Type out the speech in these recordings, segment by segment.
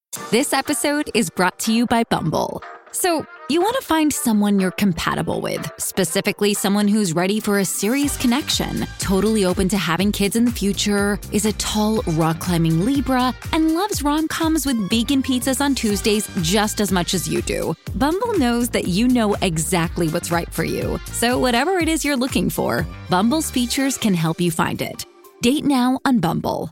This episode is brought to you by Bumble. So, you want to find someone you're compatible with, specifically someone who's ready for a serious connection, totally open to having kids in the future, is a tall, rock-climbing Libra, and loves rom-coms with vegan pizzas on Tuesdays just as much as you do. Bumble knows that you know exactly what's right for you. So whatever it is you're looking for, Bumble's features can help you find it. Date now on Bumble.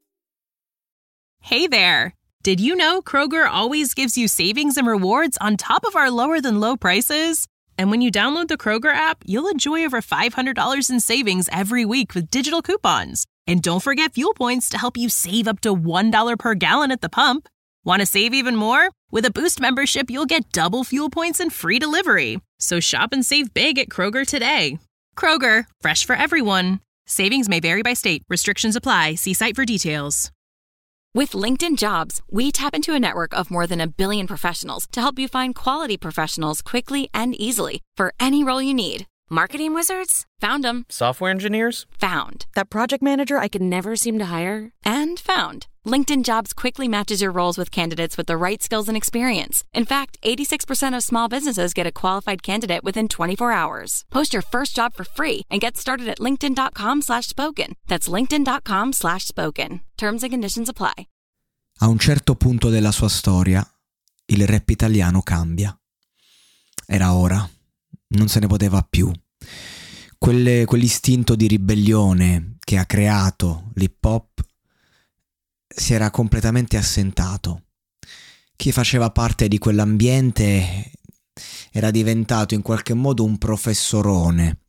Hey there! Did you know Kroger always gives you savings and rewards on top of our lower-than-low prices? And when you download the Kroger app, you'll enjoy over $500 in savings every week with digital coupons. And don't forget fuel points to help you save up to $1 per gallon at the pump. Want to save even more? With a Boost membership, you'll get double fuel points and free delivery. So shop and save big at Kroger today. Kroger, fresh for everyone. Savings may vary by state. Restrictions apply. See site for details. With LinkedIn Jobs, we tap into a network of more than 1 billion professionals to help you find quality professionals quickly and easily for any role you need. Marketing wizards? Found them. Software engineers? Found. That project manager I could never seem to hire? And found. LinkedIn Jobs quickly matches your roles with candidates with the right skills and experience. In fact, 86% of small businesses get a qualified candidate within 24 hours. Post your first job for free and get started at linkedin.com/spoken. That's linkedin.com/spoken. Terms and conditions apply. A un certo punto della sua storia, il rap italiano cambia. Era ora, non se ne poteva più. Quell'istinto di ribellione che ha creato l'hip hop si era completamente assentato. Chi faceva parte di quell'ambiente era diventato in qualche modo un professorone.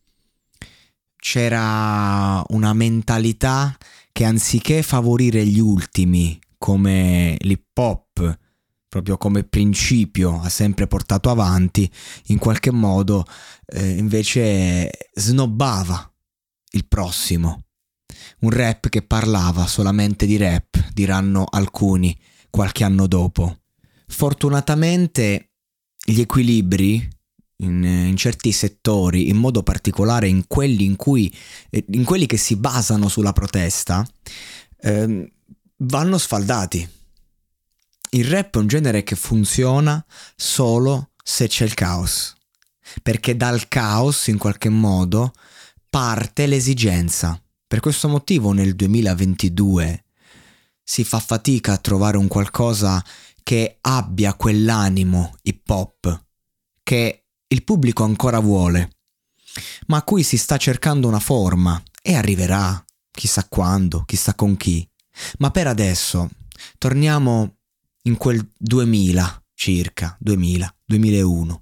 C'era una mentalità che anziché favorire gli ultimi, come l'hip hop, proprio come principio ha sempre portato avanti, in qualche modo invece snobbava il prossimo. Un rap che parlava solamente di rap, diranno alcuni qualche anno dopo. Fortunatamente gli equilibri in certi settori, in modo particolare in quelli che si basano sulla protesta, vanno sfaldati. Il rap è un genere che funziona solo se c'è il caos, perché dal caos in qualche modo parte l'esigenza. Per questo motivo nel 2022 si fa fatica a trovare un qualcosa che abbia quell'animo hip hop che il pubblico ancora vuole, ma a cui si sta cercando una forma e arriverà, chissà quando, chissà con chi. Ma per adesso torniamo in quel 2000 circa, 2001,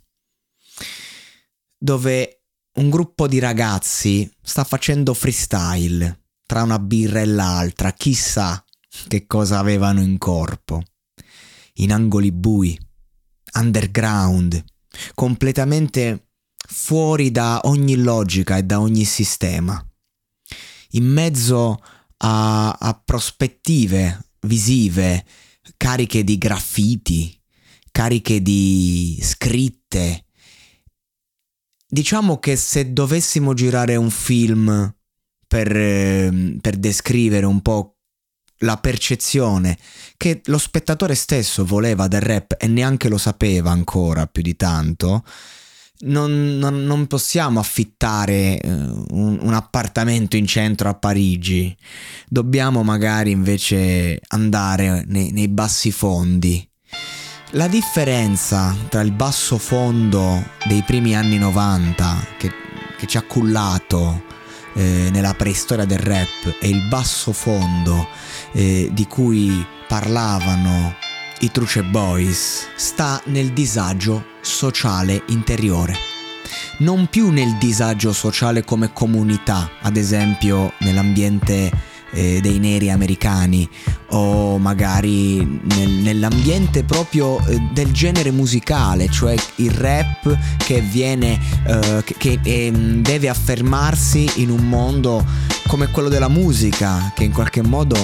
dove un gruppo di ragazzi sta facendo freestyle tra una birra e l'altra, chissà che cosa avevano in corpo. In angoli bui, underground, completamente fuori da ogni logica e da ogni sistema, in mezzo a prospettive visive cariche di graffiti, cariche di scritte. Diciamo che se dovessimo girare un film per descrivere un po' la percezione che lo spettatore stesso voleva del rap e neanche lo sapeva ancora più di tanto, non possiamo affittare un appartamento in centro a Parigi. Dobbiamo magari invece andare nei bassi fondi. La differenza tra il basso fondo dei primi anni 90 che ci ha cullato nella preistoria del rap e il basso fondo di cui parlavano i Truce Boys sta nel disagio sociale interiore, non più nel disagio sociale come comunità, ad esempio nell'ambiente dei neri americani o magari nell'ambiente proprio del genere musicale, cioè il rap che viene che deve affermarsi in un mondo come quello della musica, che in qualche modo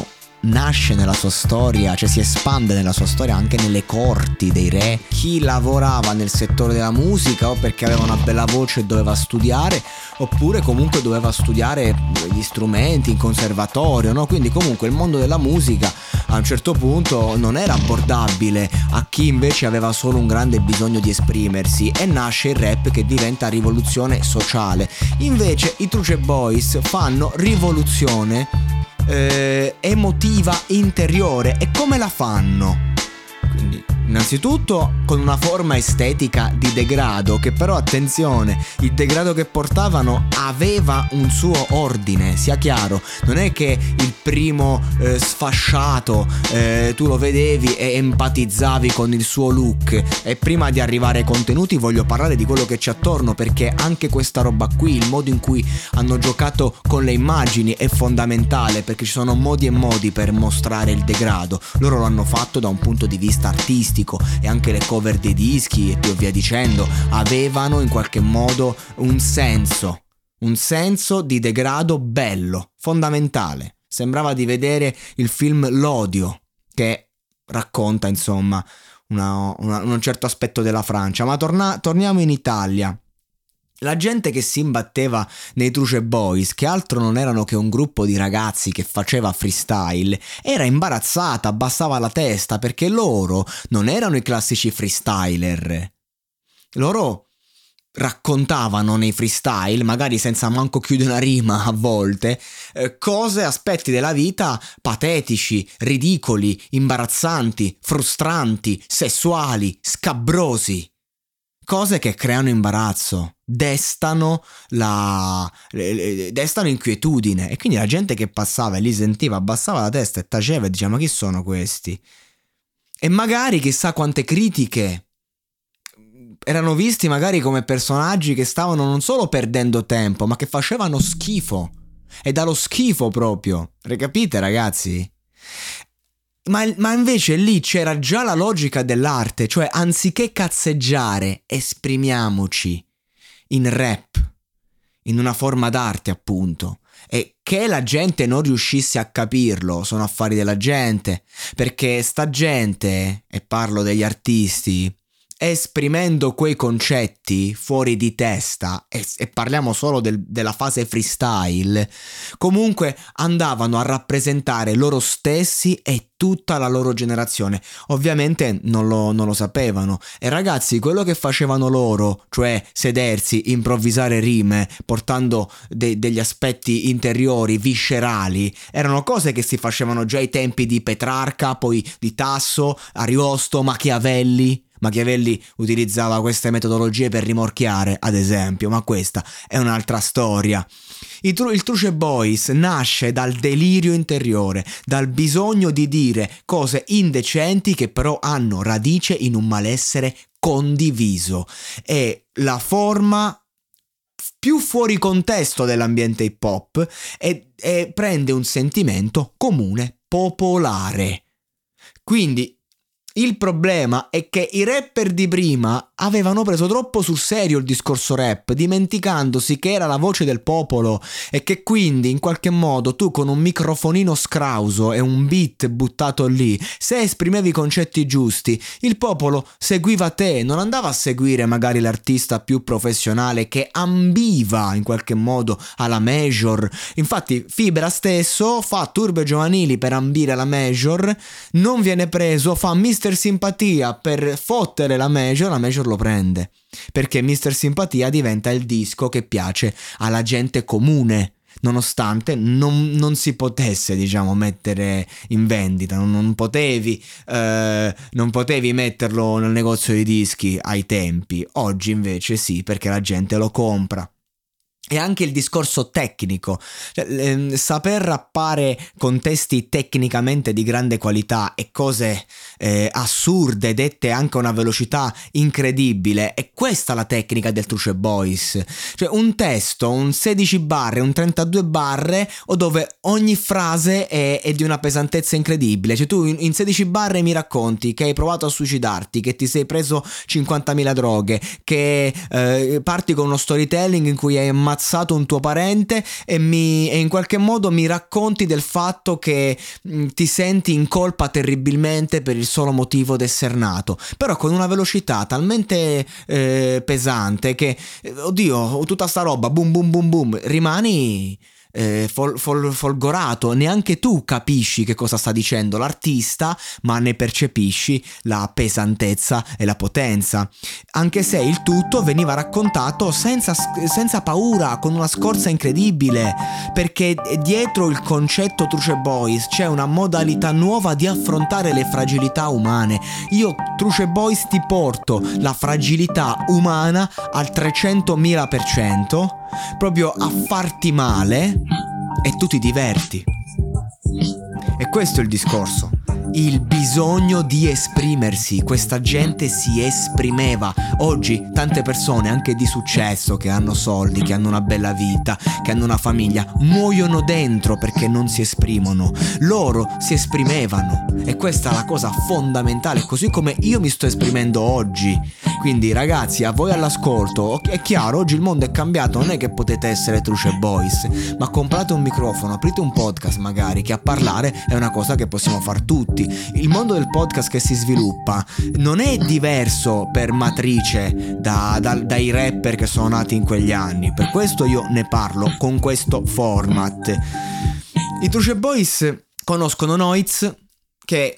nasce nella sua storia, cioè si espande nella sua storia anche nelle corti dei re. Chi lavorava nel settore della musica o perché aveva una bella voce e doveva studiare, oppure comunque doveva studiare gli strumenti in conservatorio, no? Quindi comunque il mondo della musica a un certo punto non era abbordabile a chi invece aveva solo un grande bisogno di esprimersi, e nasce il rap che diventa rivoluzione sociale. Invece i Truce Boys fanno rivoluzione emotiva interiore. E come la fanno? Quindi innanzitutto con una forma estetica di degrado, che però, attenzione, il degrado che portavano aveva un suo ordine, sia chiaro. Non è che il primo sfasciato tu lo vedevi e empatizzavi con il suo look. E prima di arrivare ai contenuti voglio parlare di quello che c'è attorno, perché anche questa roba qui, il modo in cui hanno giocato con le immagini è fondamentale, perché ci sono modi e modi per mostrare il degrado. Loro lo hanno fatto da un punto di vista artistico, e anche le cover dei dischi e via dicendo avevano in qualche modo un senso di degrado bello, fondamentale. Sembrava di vedere il film L'Odio, che racconta insomma un certo aspetto della Francia. Ma torniamo in Italia. La gente che si imbatteva nei Truce Boys, che altro non erano che un gruppo di ragazzi che faceva freestyle, era imbarazzata, abbassava la testa, perché loro non erano i classici freestyler. Loro raccontavano nei freestyle, magari senza manco chiudere una rima a volte, aspetti della vita patetici, ridicoli, imbarazzanti, frustranti, sessuali, scabrosi. Cose che creano imbarazzo, destano inquietudine, e quindi la gente che passava e li sentiva abbassava la testa e taceva e diceva: ma chi sono questi? E magari chissà quante critiche erano visti magari come personaggi che stavano non solo perdendo tempo, ma che facevano schifo, e dallo schifo proprio, capite ragazzi? Ma invece lì c'era già la logica dell'arte, cioè anziché cazzeggiare, esprimiamoci in rap, in una forma d'arte appunto. E che la gente non riuscisse a capirlo sono affari della gente, perché sta gente, e parlo degli artisti, esprimendo quei concetti fuori di testa, e parliamo solo della fase freestyle, comunque andavano a rappresentare loro stessi e tutta la loro generazione. Ovviamente non lo sapevano, e ragazzi, quello che facevano loro, cioè sedersi, improvvisare rime portando degli aspetti interiori viscerali, erano cose che si facevano già ai tempi di Petrarca, poi di Tasso, Ariosto, Machiavelli utilizzava queste metodologie per rimorchiare, ad esempio, ma questa è un'altra storia. Il Truce Boys nasce dal delirio interiore, dal bisogno di dire cose indecenti che però hanno radice in un malessere condiviso. È la forma più fuori contesto dell'ambiente hip hop e prende un sentimento comune popolare. Quindi il problema è che i rapper di prima avevano preso troppo sul serio il discorso rap, dimenticandosi che era la voce del popolo, e che quindi in qualche modo tu con un microfonino scrauso e un beat buttato lì, se esprimevi i concetti giusti, il popolo seguiva te, non andava a seguire magari l'artista più professionale che ambiva in qualche modo alla major. Infatti Fibra stesso fa turbe giovanili per ambire alla major, non viene preso, fa Mr. Simpatia per fottere la major lo prende, perché Mr. Simpatia diventa il disco che piace alla gente comune, nonostante non si potesse, diciamo, mettere in vendita, non potevi metterlo nel negozio di dischi ai tempi. Oggi invece sì, perché la gente lo compra. E anche il discorso tecnico, saper rappare con testi tecnicamente di grande qualità e cose assurde dette anche a una velocità incredibile, è questa la tecnica del Truce Boys. Cioè un testo, un 16 barre, un 32 barre, o dove ogni frase è di una pesantezza incredibile. Cioè tu in 16 barre mi racconti che hai provato a suicidarti, che ti sei preso 50.000 droghe, che parti con uno storytelling in cui hai ammazzato ammazzato un tuo parente e in qualche modo mi racconti del fatto che ti senti in colpa terribilmente per il solo motivo di essere nato, però con una velocità talmente pesante che oddio, tutta sta roba boom boom boom boom, rimani folgorato. Neanche tu capisci che cosa sta dicendo l'artista, ma ne percepisci la pesantezza e la potenza, anche se il tutto veniva raccontato senza paura, con una scorza incredibile, perché dietro il concetto Truce Boys c'è una modalità nuova di affrontare le fragilità umane. Io Truce Boys ti porto la fragilità umana al 300.000%, proprio a farti male, e tu ti diverti. E questo è il discorso, il bisogno di esprimersi. Questa gente si esprimeva. Oggi tante persone, anche di successo, che hanno soldi, che hanno una bella vita, che hanno una famiglia, muoiono dentro perché non si esprimono. Loro si esprimevano, e questa è la cosa fondamentale, così come io mi sto esprimendo oggi. Quindi ragazzi, a voi all'ascolto, è chiaro, oggi il mondo è cambiato, non è che potete essere Truce Boys, ma comprate un microfono, aprite un podcast magari, che a parlare è una cosa che possiamo far tutti. Il mondo del podcast che si sviluppa non è diverso per matrice dai rapper che sono nati in quegli anni, per questo io ne parlo con questo format. I Truce Boys conoscono Noiz, che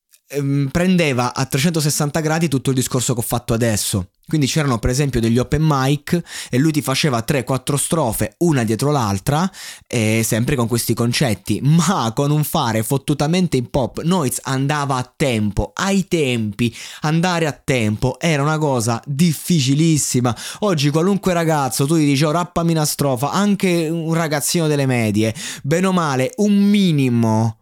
prendeva a 360 gradi tutto il discorso che ho fatto adesso. Quindi c'erano per esempio degli open mic e lui ti faceva 3-4 strofe una dietro l'altra, e sempre con questi concetti, ma con un fare fottutamente hip hop. Noiz andava a tempo, ai tempi andare a tempo era una cosa difficilissima. Oggi qualunque ragazzo tu gli dici rappami una strofa, anche un ragazzino delle medie, bene o male un minimo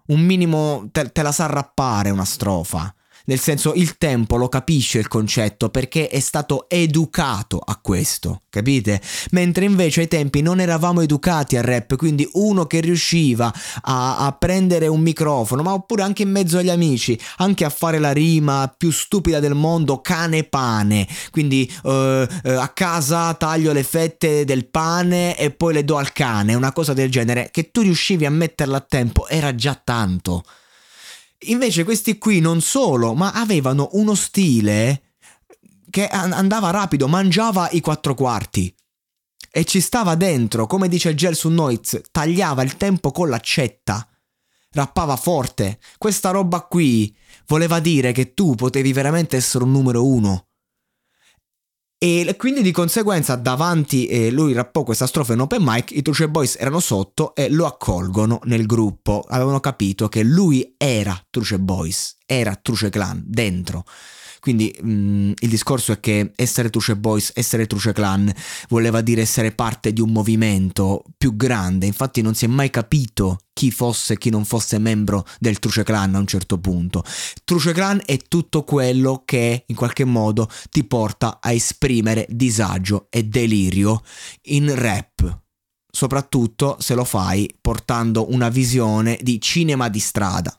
te la sa rappare una strofa. Nel senso, il tempo lo capisce il concetto perché è stato educato a questo, capite? Mentre invece ai tempi non eravamo educati al rap, quindi uno che riusciva a prendere un microfono, ma oppure anche in mezzo agli amici, anche a fare la rima più stupida del mondo, cane e pane, quindi a casa taglio le fette del pane e poi le do al cane, una cosa del genere, che tu riuscivi a metterla a tempo, era già tanto. Invece questi qui non solo, ma avevano uno stile che andava rapido, mangiava i 4/4 e ci stava dentro, come dice Gel su Noiz, tagliava il tempo con l'accetta, rappava forte. Questa roba qui voleva dire che tu potevi veramente essere un numero uno. E quindi di conseguenza davanti lui rappò questa strofa in open mic, i Truce Boys erano sotto e lo accolgono nel gruppo, avevano capito che lui era Truce Boys, era Truce Clan dentro. Quindi il discorso è che essere Truce Boys, essere Truce Clan voleva dire essere parte di un movimento più grande. Infatti non si è mai capito chi fosse e chi non fosse membro del Truce Clan a un certo punto. Truce Clan è tutto quello che in qualche modo ti porta a esprimere disagio e delirio in rap, soprattutto se lo fai portando una visione di cinema di strada.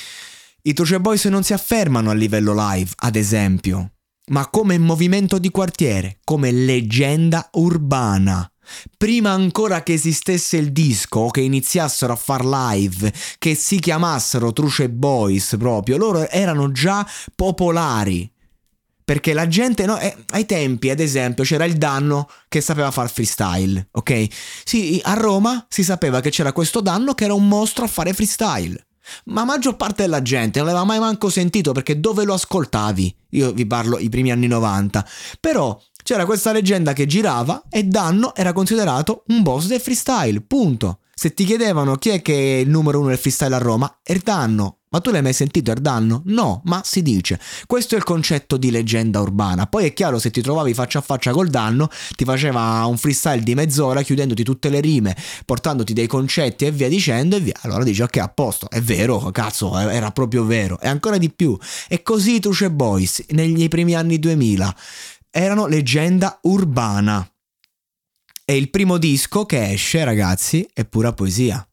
I Truce Boys non si affermano a livello live, ad esempio, ma come movimento di quartiere, come leggenda urbana. Prima ancora che esistesse il disco, che iniziassero a far live, che si chiamassero Truce Boys proprio, loro erano già popolari. Perché la gente, no, ai tempi ad esempio c'era il Danno che sapeva far freestyle, ok? Sì, a Roma si sapeva che c'era questo Danno che era un mostro a fare freestyle. Ma la maggior parte della gente non l'aveva mai manco sentito, perché dove lo ascoltavi? Io vi parlo i primi anni 90. Però c'era questa leggenda che girava e Danno era considerato un boss del freestyle, punto. Se ti chiedevano chi è che è il numero uno del freestyle a Roma, è Danno. Ma tu l'hai mai sentito Erdanno? No, ma si dice. Questo è il concetto di leggenda urbana. Poi è chiaro, se ti trovavi faccia a faccia col Danno, ti faceva un freestyle di mezz'ora chiudendoti tutte le rime, portandoti dei concetti e via dicendo, e via. Allora dici ok, a posto, è vero, cazzo, era proprio vero. E ancora di più. E così i Truce Boys negli primi anni 2000 erano leggenda urbana. E il primo disco che esce, ragazzi, è pura poesia.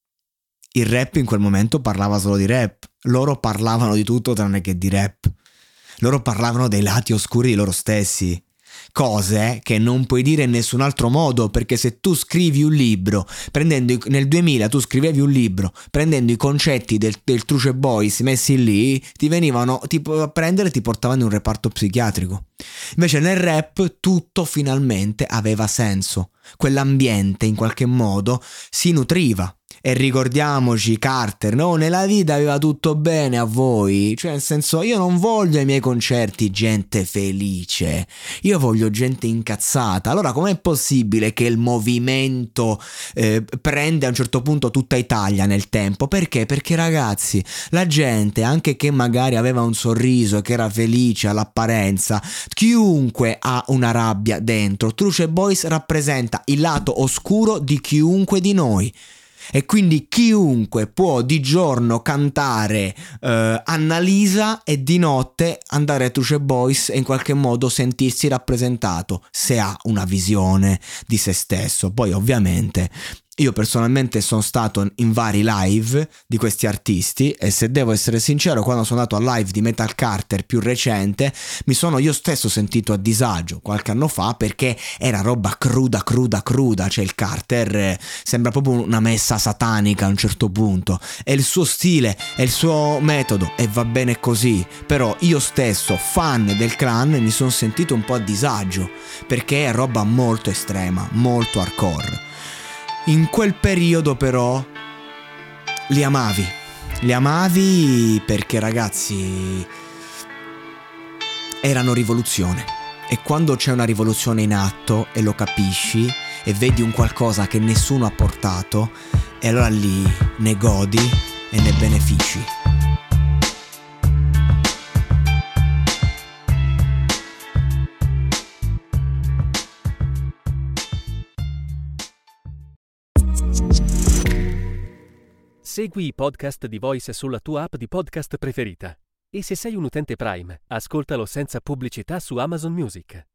Il rap in quel momento parlava solo di rap. Loro parlavano di tutto tranne che di rap. Loro parlavano dei lati oscuri di loro stessi. cose che non puoi dire in nessun altro modo, perché se tu scrivi un libro, nel 2000 tu scrivevi un libro, prendendo i concetti del Truce Boys messi lì, ti venivano tipo a prendere e ti portavano in un reparto psichiatrico. Invece nel rap tutto finalmente aveva senso, quell'ambiente in qualche modo si nutriva. E ricordiamoci Carter, no? Nella vita aveva tutto bene a voi, cioè nel senso, io non voglio ai miei concerti gente felice, io voglio gente incazzata. Allora com'è possibile che il movimento prende a un certo punto tutta Italia nel tempo? Perché? Perché ragazzi, la gente, anche che magari aveva un sorriso e che era felice all'apparenza, chiunque ha una rabbia dentro. Truce Boys rappresenta il lato oscuro di chiunque di noi. E quindi chiunque può di giorno cantare Annalisa e di notte andare a Truce Boys e in qualche modo sentirsi rappresentato, se ha una visione di se stesso. Poi ovviamente io personalmente sono stato in vari live di questi artisti e se devo essere sincero, quando sono andato al live di Metal Carter più recente mi sono io stesso sentito a disagio qualche anno fa, perché era roba cruda, cioè il Carter sembra proprio una messa satanica a un certo punto, è il suo stile, è il suo metodo e va bene così, però io stesso, fan del clan, mi sono sentito un po' a disagio perché è roba molto estrema, molto hardcore. In quel periodo però li amavi perché ragazzi erano rivoluzione, e quando c'è una rivoluzione in atto e lo capisci e vedi un qualcosa che nessuno ha portato, e allora lì ne godi e ne benefici. Segui i podcast di Voice sulla tua app di podcast preferita. E se sei un utente Prime, ascoltalo senza pubblicità su Amazon Music.